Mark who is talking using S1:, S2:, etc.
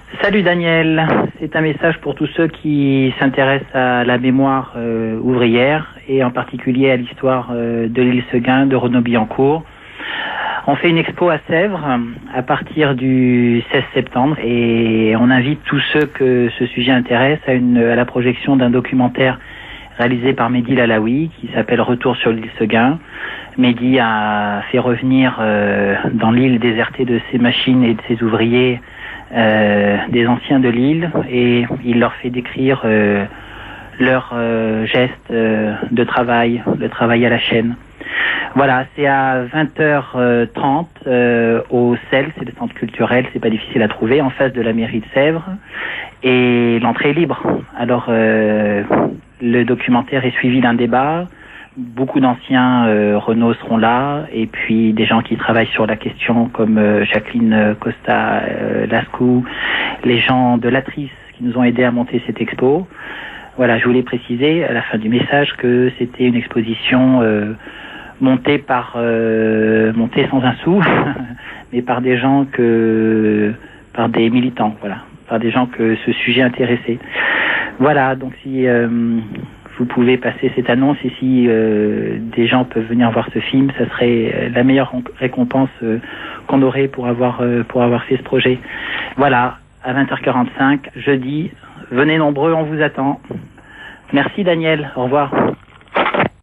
S1: Salut Daniel, c'est un message pour tous ceux qui s'intéressent à la mémoire ouvrière et en particulier à l'histoire de l'île Seguin, de Renaud Billancourt. On fait une expo à Sèvres à partir du 16 septembre et on invite tous ceux que ce sujet intéresse à la projection d'un documentaire réalisé par Mehdi Lalaoui qui s'appelle Retour sur l'île Seguin. Mehdi a fait revenir dans l'île désertée de ses machines et de ses ouvriers des anciens de l'île et il leur fait décrire leurs gestes de travail, le travail à la chaîne. Voilà, c'est à 20h30 au CEL, c'est le centre culturel, c'est pas difficile à trouver, en face de la mairie de Sèvres, et l'entrée est libre. Alors, le documentaire est suivi d'un débat, beaucoup d'anciens Renault seront là, et puis des gens qui travaillent sur la question, comme Jacqueline Costa Lascou, les gens de l'Atrice qui nous ont aidés à monter cette expo. Voilà, je voulais préciser à la fin du message que c'était une exposition montée sans un sou, mais par des gens par des militants, voilà, par des gens que ce sujet intéressait. Voilà, donc si vous pouvez passer cette annonce et si des gens peuvent venir voir ce film, ça serait la meilleure récompense qu'on aurait pour avoir fait ce projet. Voilà, à 20h45, jeudi, venez nombreux, on vous attend. Merci Daniel, au revoir.